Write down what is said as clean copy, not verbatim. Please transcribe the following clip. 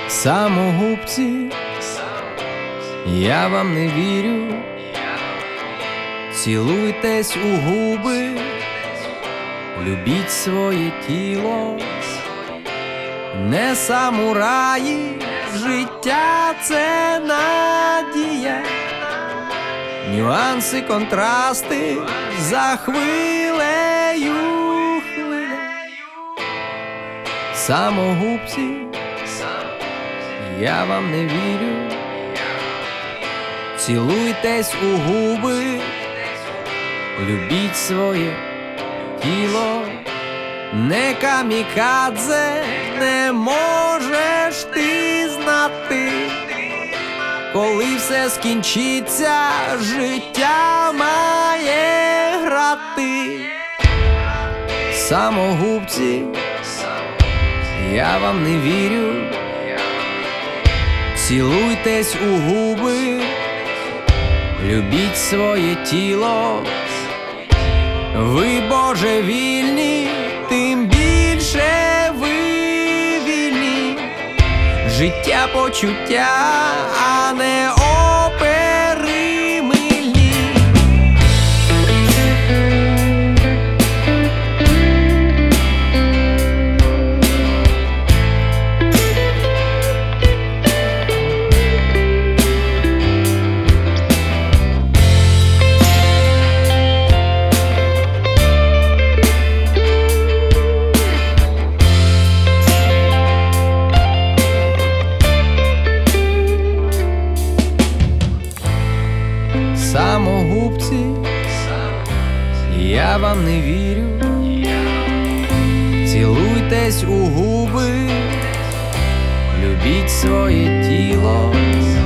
Самогубці, я вам не вірю. Цілуйтесь у губи, любіть своє тіло. Не самураї, життя — це надія. Нюанси, контрасти за хвилею хвиля. Самогубці, я вам не вірю. Цілуйтесь у губи, любіть своє тіло. Не камікадзе, не можеш ти знати, коли все скінчиться, життя має грати. Самогубці, я вам не вірю. Цілуйтесь у губи, любіть своє тіло. Ви божевільні, тим більше ви вільні. Життя почуття, а не опери мильні. Самогубці, я вам не вірю. Цілуйтесь у губи, любіть своє тіло.